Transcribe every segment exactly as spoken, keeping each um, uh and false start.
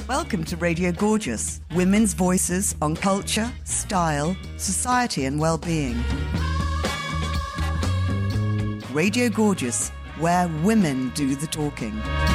Welcome to Radio Gorgeous, women's voices on culture, style, society and well-being. Radio Gorgeous, where women do the talking.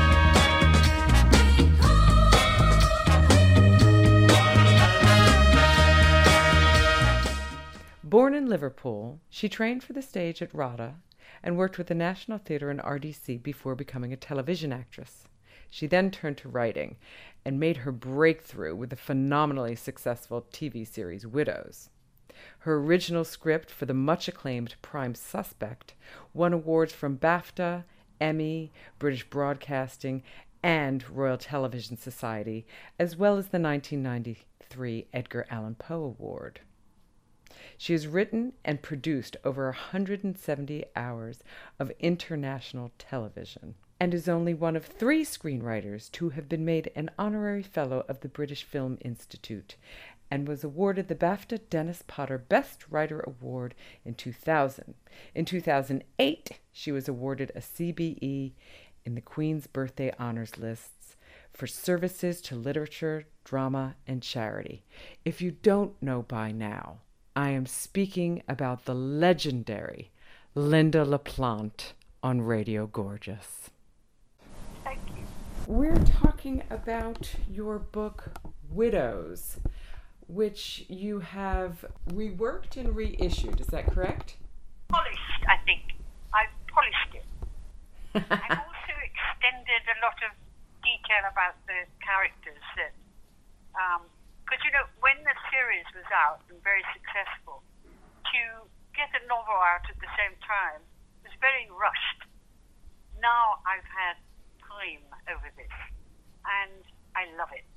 Born in Liverpool, she trained for the stage at RADA and worked with the National Theatre and R D C before becoming a television actress. She then turned to writing and made her breakthrough with the phenomenally successful T V series Widows. Her original script for the much-acclaimed Prime Suspect won awards from BAFTA, Emmy, British Broadcasting, and Royal Television Society, as well as the nineteen ninety-three Edgar Allan Poe Award. She has written and produced over one hundred seventy hours of international television and is only one of three screenwriters to have been made an honorary fellow of the British Film Institute and was awarded the BAFTA Dennis Potter Best Writer Award in two thousand. In two thousand eight, she was awarded a C B E in the Queen's Birthday Honors Lists for services to literature, drama, and charity. If you don't know by now, I am speaking about the legendary Lynda La Plante on Radio Gorgeous. Thank you. We're talking about your book, Widows, which you have reworked and reissued. Is that correct? Polished, I think. I've polished it. I've also extended a lot of detail about the characters that... Um, Because, you know, when the series was out and very successful, to get a novel out at the same time was very rushed. Now I've had time over this, and I love it.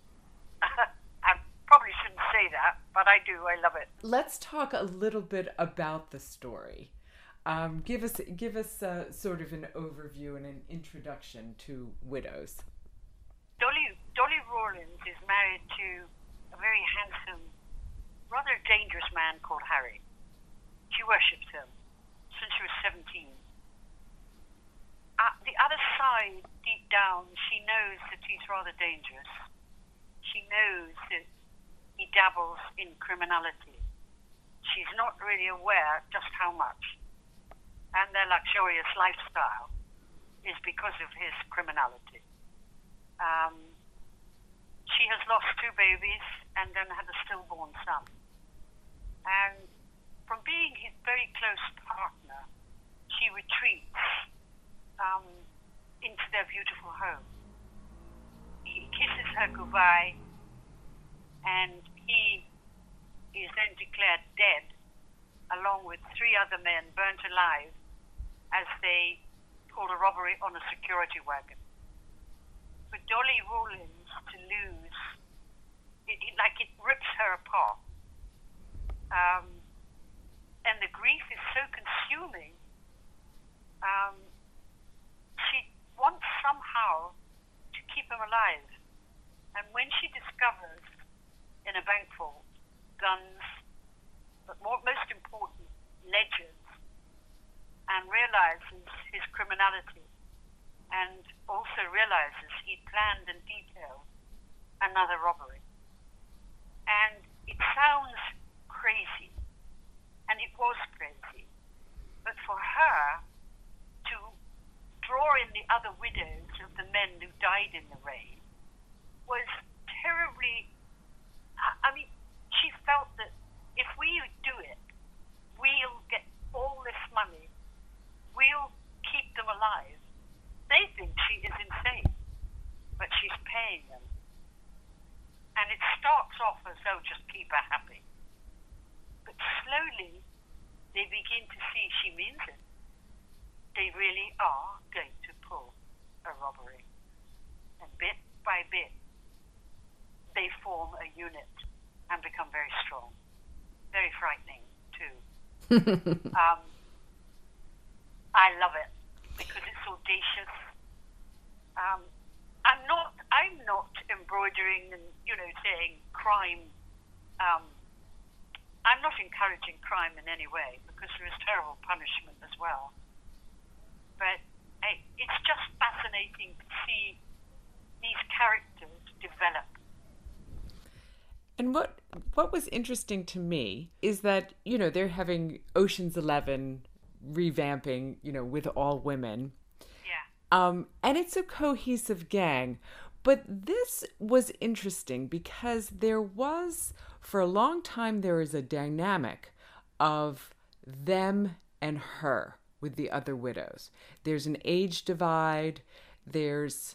I probably shouldn't say that, but I do. I love it. Let's talk a little bit about the story. Um, give us, give us uh, sort of an overview and an introduction to Widows. Dolly, Dolly Rawlins is married to a very handsome, rather dangerous man called Harry. She worships him since she was seventeen. At the other side, deep down, she knows that he's rather dangerous. She knows that he dabbles in criminality. She's not really aware just how much. And their luxurious lifestyle is because of his criminality. Um... She has lost two babies and then had a stillborn son. And from being his very close partner, she retreats um, into their beautiful home. He kisses her goodbye, and he is then declared dead, along with three other men burnt alive as they pulled a robbery on a security wagon. For Dolly Rawlins to lose, it, it, like it rips her apart. Um, and the grief is so consuming. Um, she wants somehow to keep him alive. And when she discovers in a bank vault guns, but more, most important, ledgers, and realizes his criminality, and also realizes he planned and detailed another robbery. And it sounds crazy, and it was crazy, but for her to draw in the other widows of the men who died in the raid was terribly, I mean, she felt that if we do it, we'll get all this money, we'll keep them alive. They think she is insane, but she's paying them. And it starts off as though just keep her happy. But slowly, they begin to see she means it. They really are going to pull a robbery. And bit by bit, they form a unit and become very strong. Very frightening, too. um, I love it. Because it's audacious. Um, I'm not. I'm not embroidering and you know saying crime. Um, I'm not encouraging crime in any way because there is terrible punishment as well. But I, it's just fascinating to see these characters develop And what what was interesting to me is that, you know, they're having Ocean's Eleven revamping, you know, with all women. Yeah. Um, and it's a cohesive gang. But this was interesting because there was, for a long time, there was a dynamic of them and her with the other widows. There's an age divide. There's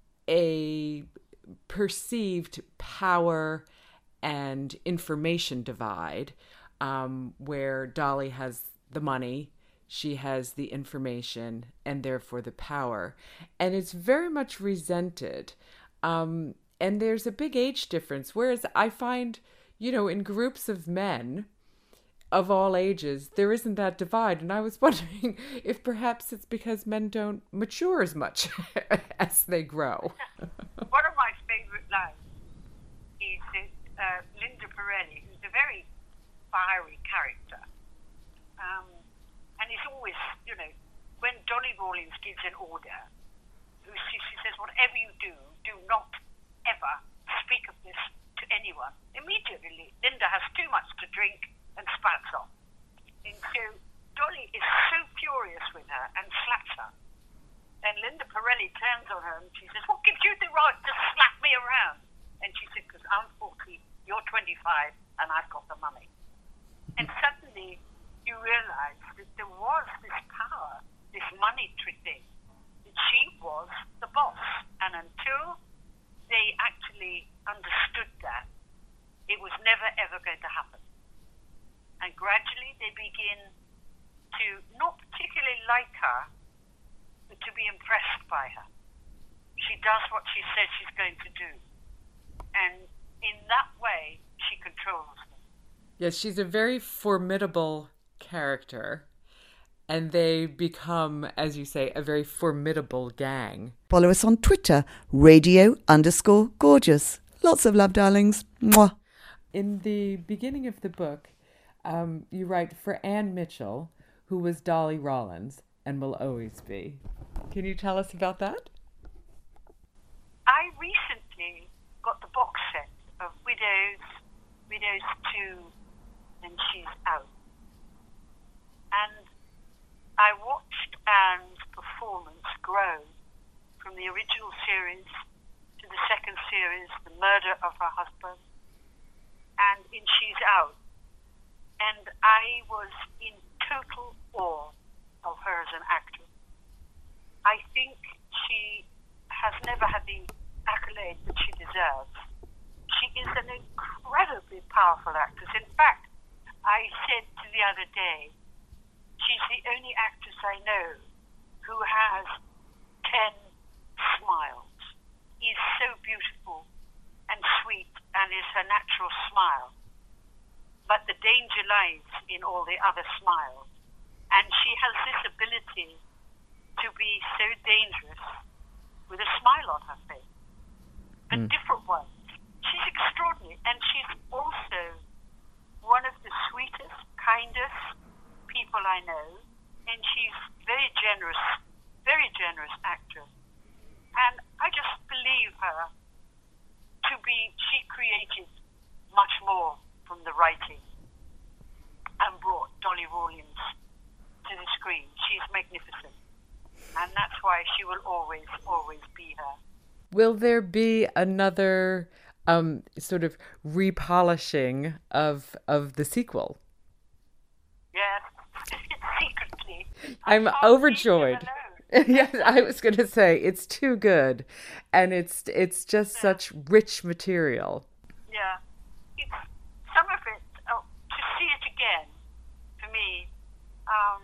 a perceived power and information divide, um, where Dolly has the money, she has the information, and therefore the power. And it's very much resented. Um, and there's a big age difference, whereas I find, you know, in groups of men of all ages, there isn't that divide. And I was wondering if perhaps it's because men don't mature as much as they grow. One of my favourite lines is uh, Linda Perelli, who's a very fiery character. Um, and it's always, you know, when Dolly Rawlins gives an order, who she, she says, whatever you do, do not ever speak of this to anyone. Immediately, Linda has too much to drink and spouts off. And so Dolly is so furious with her and slaps her. And Linda Perelli turns on her and she says, what gives you the right to slap me around? And she said, because I'm forty, you're twenty-five, and I've got the money. And suddenly you realise that there was this power, this monetary thing, that she was the boss. And until they actually understood that, it was never ever going to happen. And gradually they begin to not particularly like her, but to be impressed by her. She does what she says she's going to do. And in that way, she controls them. Yes, she's a very formidable character. And they become, as you say, a very formidable gang. Follow us on Twitter, radio underscore gorgeous. Lots of love, darlings. Mwah. In the beginning of the book, um, you write, for Anne Mitchell, who was Dolly Rawlins and will always be. Can you tell us about that? I recently got the box set of Widows, Widows two, and She's Out. And I watched Anne's performance grow from the original series to the second series, The Murder of Her Husband, and in She's Out. And I was in total awe of her as an actress. I think she has never had the accolade that she deserves. She is an incredibly powerful actress. In fact, I said to the other day, she's the only actress I know who has ten smiles, is so beautiful and sweet, and is her natural smile. But the danger lies in all the other smiles. And she has this ability to be so dangerous with a smile on her face. But mm. different ones. She's extraordinary. And she's also one of the sweetest, kindest people I know. And she's very generous, very generous actress. And I just believe her to be, she created much more from the writing and brought Dolly Rawlins to the screen. She's magnificent. And that's why she will always, always be her. Will there be another um, sort of repolishing of of the sequel? Yes, secretly. I'm overjoyed. Yes, I was going to say it's too good, and it's it's just yeah. such rich material. Yeah, it's some of it. Oh, to see it again, for me, um,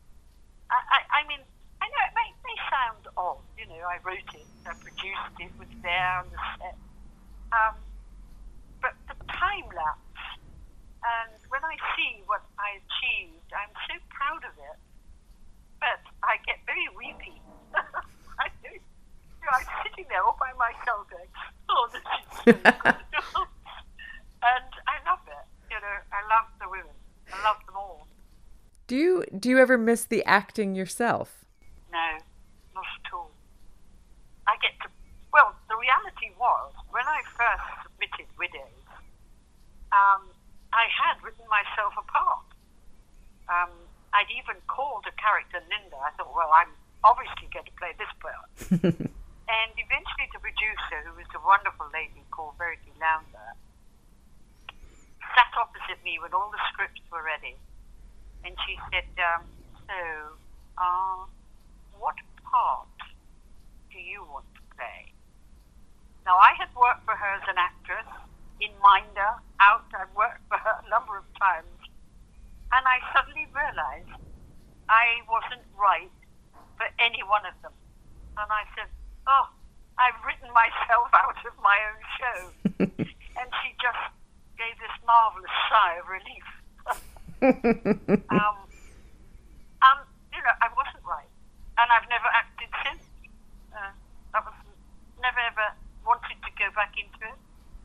I, I, I mean. I know it may, may sound odd, you know, I wrote it, I produced it, was there on the set. Um, but the time lapse, and when I see what I achieved, I'm so proud of it. But I get very weepy. I do. You know, I'm sitting there all by myself going, oh, this is so good. And I love it. You know, I love the women. I love them all. Do you, do you ever miss the acting yourself? No, not at all. I get to, well, the reality was, when I first submitted Widows, um, I had written myself a part. Um, I'd even called a character Linda. I thought, well, I'm obviously going to play this part. And eventually the producer, who was a wonderful lady called Verity Launder, sat opposite me when all the scripts were ready. And she said, um, so, uh, what part do you want to play? Now, I had worked for her as an actress, in Minder, out. I've worked for her a number of times. And I suddenly realized I wasn't right for any one of them. And I said, oh, I've written myself out of my own show. And she just gave this marvelous sigh of relief. um, um, you know, I wasn't right. And I've never acted since. Uh, I was never ever wanted to go back into it.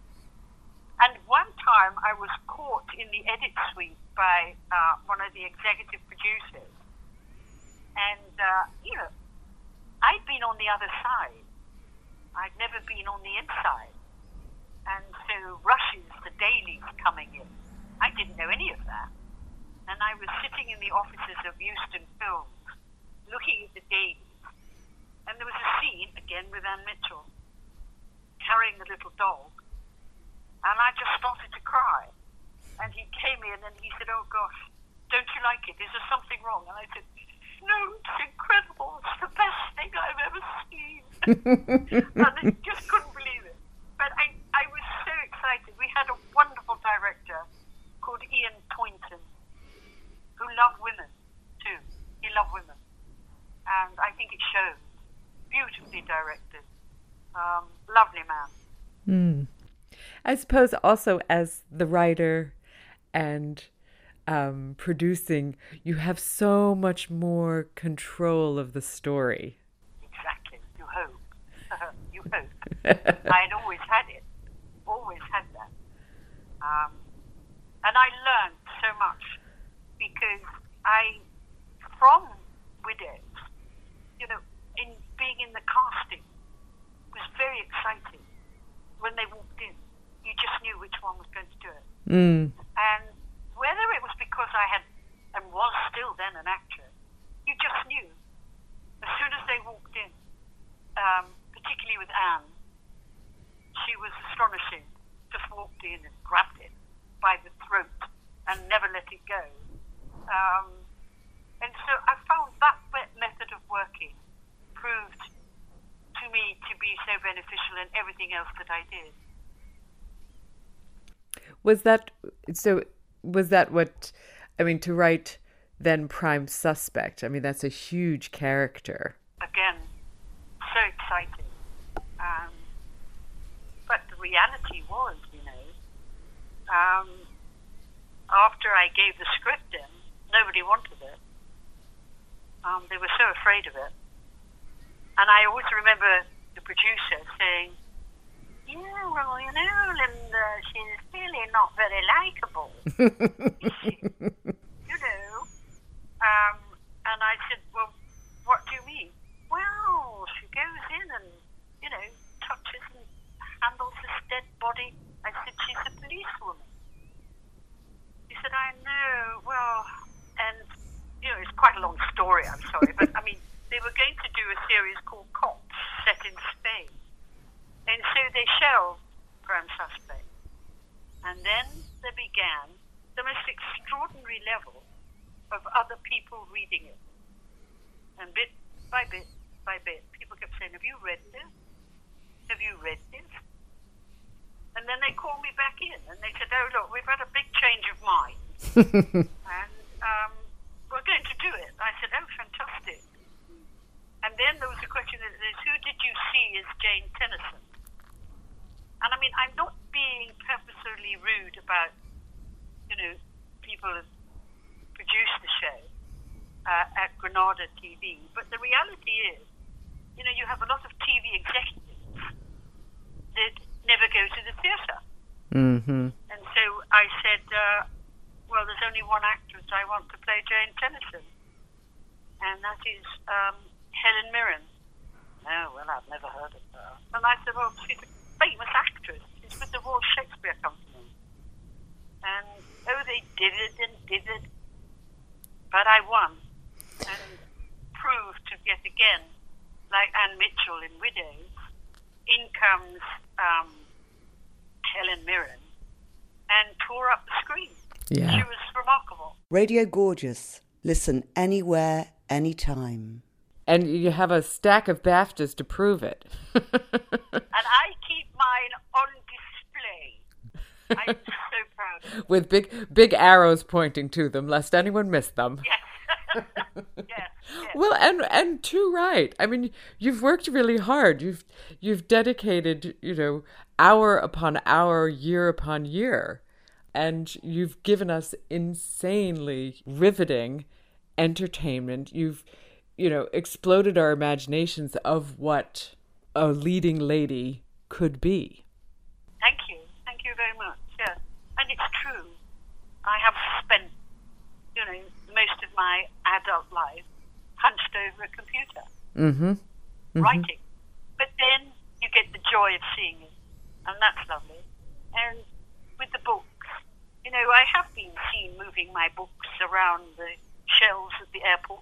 And one time I was caught in the edit suite by uh, one of the executive producers. And, uh, you know, I'd been on the other side. I'd never been on the inside. And so rushes, the dailies coming in. I didn't know any of that. And I was sitting in the offices of Euston Films, looking at the dailies. And there was a scene, again with Anne Mitchell, carrying the little dog. And I just started to cry. And he came in and he said, oh gosh, don't you like it? Is there something wrong? And I said, no, it's incredible. It's the best thing I've ever seen. And I just couldn't believe it. But I, I was so excited. We had a wonderful director called Ian Toynton, who loved women too. He loved women. And I think it shows. Beautifully directed. Um, lovely man. Mm. I suppose also as the writer and um, producing, you have so much more control of the story. Exactly. You hope. You hope. I had always had it. Always had that. Um, and I learned so much because I, from Widows, you know, in being in the casting was very exciting. When they walked in, you just knew which one was going to do it. Mm. And whether it was because I had, and was still then an actress, you just knew. As soon as they walked in, um, particularly with Anne, she was astonishing. Just walked in and grabbed it by the throat and never let it go. Um, and so I found that method of working proved to me to be so beneficial in everything else that I did. Was that so? Was that what I mean to write then Prime Suspect? I mean, that's a huge character. Again, so exciting. Um, but the reality was, you know, um, after I gave the script in, nobody wanted it. Um, they were so afraid of it. And I always remember the producer saying, yeah, well, you know, Linda, she's really not very likeable, is she? You know? Um, and I said, well, what do you mean? Well, she goes in and, you know, touches and handles this dead body. I said, she's a policewoman. He said, I know, well, and, you know, it's quite a long story, I'm sorry, but, I mean, they were going to do a series called Cops, set in Spain. And so they shelved Prime Suspect. And then there began the most extraordinary level of other people reading it. And bit by bit by bit, people kept saying, have you read this? Have you read this? And then they called me back in and they said, oh, look, we've had a big change of mind. and um, we're going to do it. I said, oh, fantastic. And then there was a question that is, who did you see as Jane Tennyson? And I mean, I'm not being purposely rude about, you know, people who produced the show uh, at Granada T V, but the reality is, you know, you have a lot of T V executives that never go to the theatre. Mm-hmm. And so I said, uh, well, there's only one actress I want to play Jane Tennyson, and that is um, Helen Mirren. Oh, well, I've never heard of her. And I said, well, she's a famous actress. She's with the Royal Shakespeare Company. dithered and dithered, but I won and proved to yet again, like Anne Mitchell in Widows, in comes um, Helen Mirren and tore up the screen. Yeah. She was remarkable. Radio Gorgeous. Listen anywhere, anytime. And you have a stack of BAFTAs to prove it. And I keep mine on display. I'm so proud of it. With big big arrows pointing to them, lest anyone miss them. Yes. yes. Yes. Well, and and too right. I mean, you've worked really hard. You've you've dedicated, you know, hour upon hour, year upon year, and you've given us insanely riveting entertainment. You've, you know, exploded our imaginations of what a leading lady could be. Thank you. Thank you very much. Yeah. And it's true. I have spent, you know, most of my adult life hunched over a computer, Mm-hmm. Mm-hmm. writing. But then you get the joy of seeing it, and that's lovely. And with the books, you know, I have been seen moving my books around the shelves at the airport,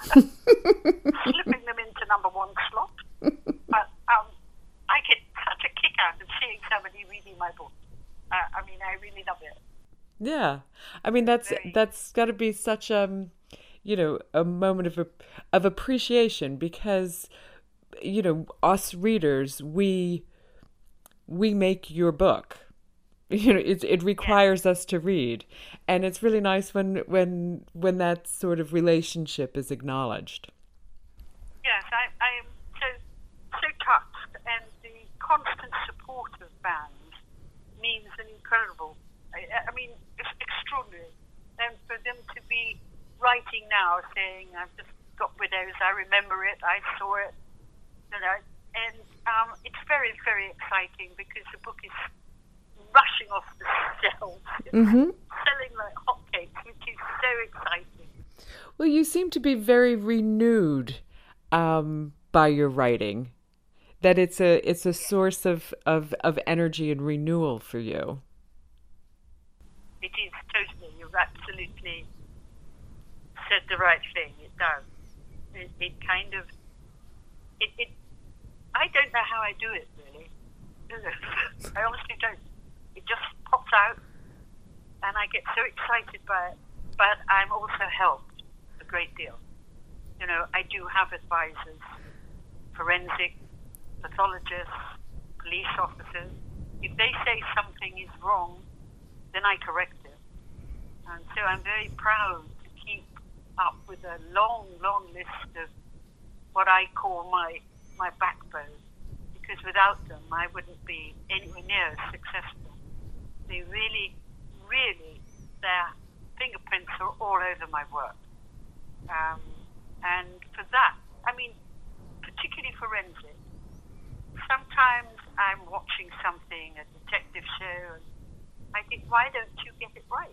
slipping them into number one slot. But um, I get such a kick out of seeing somebody reading my book. Uh, I mean, I really love it. Yeah, I mean that's Very. that's got to be such um, you know, a moment of of appreciation because, you know, us readers, we we make your book. You know, it it requires us to read, and it's really nice when when when that sort of relationship is acknowledged. Yes, I, I am so so touched, and the constant support of fans means an incredible. I, I mean, it's extraordinary, and for them to be writing now, saying, "I've just got Widows. I remember it. I saw it," you know, and um, it's very very exciting because the book is rushing off the shelves, Mm-hmm. selling like hotcakes, which is so exciting. Well, you seem to be very renewed um, by your writing. That it's a it's a source of, of, of energy and renewal for you. It is totally. You've absolutely said the right thing. It does. It, it kind of. It, it. I don't know how I do it really. I honestly don't. It just pops out, and I get so excited by it. But I'm also helped a great deal. You know, I do have advisors, forensic, pathologists, police officers. If they say something is wrong, then I correct it. And so I'm very proud to keep up with a long, long list of what I call my my backbone, because without them I wouldn't be anywhere near as successful. They really, really, their fingerprints are all over my work. Um, and for that, I mean, particularly forensic, sometimes I'm watching something, a detective show, and I think, why don't you get it right?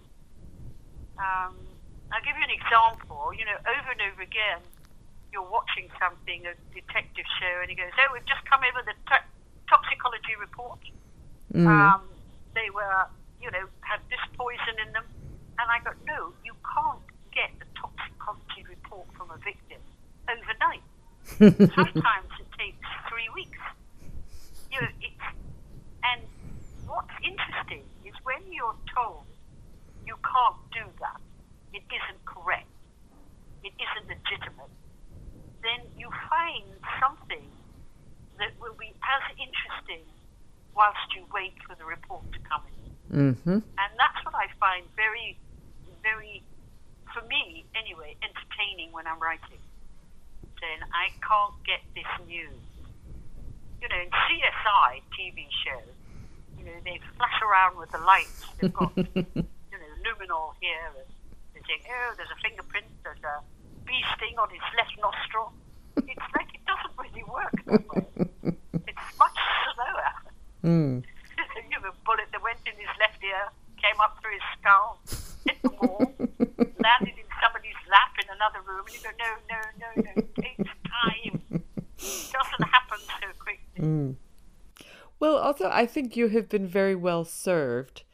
Um, I'll give you an example. You know, over and over again, you're watching something, a detective show, and he goes, "Oh, we've just come in with a to- toxicology report. Mm. Um, they were, you know, had this poison in them." And I go, "No, you can't get a toxicology report from a victim overnight. Sometimes it takes three weeks. You know, it's, and what's interesting is when you're told you can't do that, it isn't correct, it isn't legitimate, then you find something that will be as interesting whilst you wait for the report to come in." Mm-hmm. And that's what I find very, very, for me anyway, entertaining when I'm writing. Saying, I can't get this news. You know, in C S I T V show, you know, they flash around with the lights. They've got, you know, luminol here, and they're saying, "Oh, there's a fingerprint, there's a bee sting on his left nostril." It's like it doesn't really work that way. It's much slower. Mm. You know, a bullet that went in his left ear, came up through his skull, hit the wall, landed in somebody's lap in another room, and you go, "No, no, no, no, it takes time. It doesn't happen so quickly." Mm. Well, also, I think you have been very well served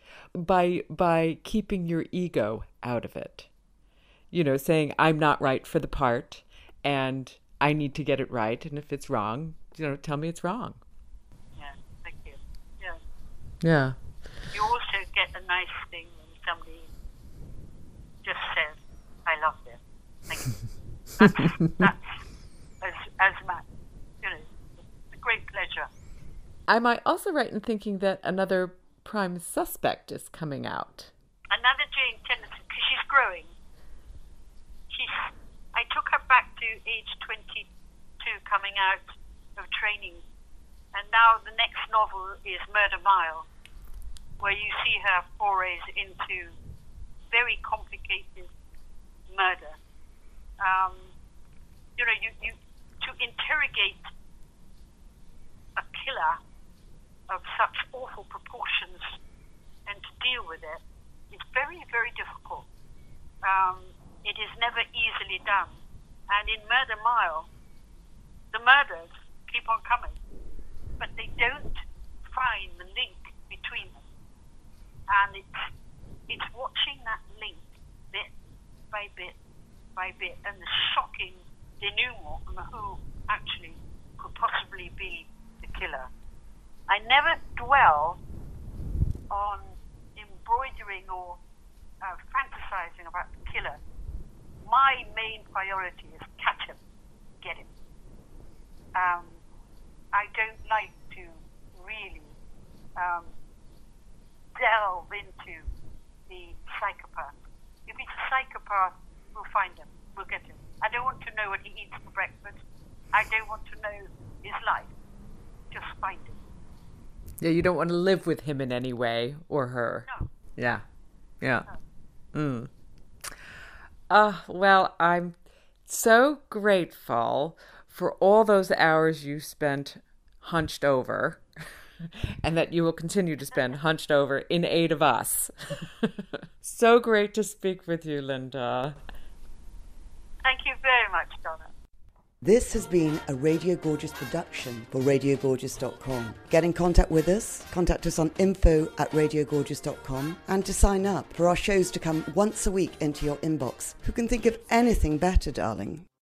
by by keeping your ego out of it. You know, saying, I'm not right for the part, and I need to get it right, and if it's wrong, you know, tell me it's wrong. Yeah, thank you. Yeah. Yeah. You also get a nice thing when somebody just says, I love this. Thank you. That's, that's as, as much, you know, a great pleasure. Am I also right in thinking that another prime suspect is coming out? Another Jane Tennyson, because she's growing. She's. I took her back to age twenty-two, coming out of training, and now the next novel is Murder Mile, where you see her forays into very complicated murder. Um, you know, you, you to interrogate a killer of such awful proportions and to deal with it is very, very difficult. Um, it is never easily done. And in Murder Mile, the murders keep on coming, but they don't find the link between them. And it's, it's watching that link bit by bit by bit, and the shocking denouement on who actually could possibly be the killer. I never dwell on embroidering or uh, fantasizing about the killer. My main priority is catch him, get him. Um, I don't like to really um, delve into the psychopath. If he's a psychopath, we'll find him, we'll get him. I don't want to know what he eats for breakfast. I don't want to know his life. Just find him. Yeah, you don't want to live with him in any way, or her. No. Yeah, yeah. No. Mm. Uh, well, I'm so grateful for all those hours you spent hunched over, and that you will continue to spend hunched over in aid of us. So great to speak with you, Linda. Thank you very much, Donna. This has been a Radio Gorgeous production for radio gorgeous dot com. Get in contact with us, contact us on info at radio gorgeous dot com, and to sign up for our shows to come once a week into your inbox. Who can think of anything better, darling?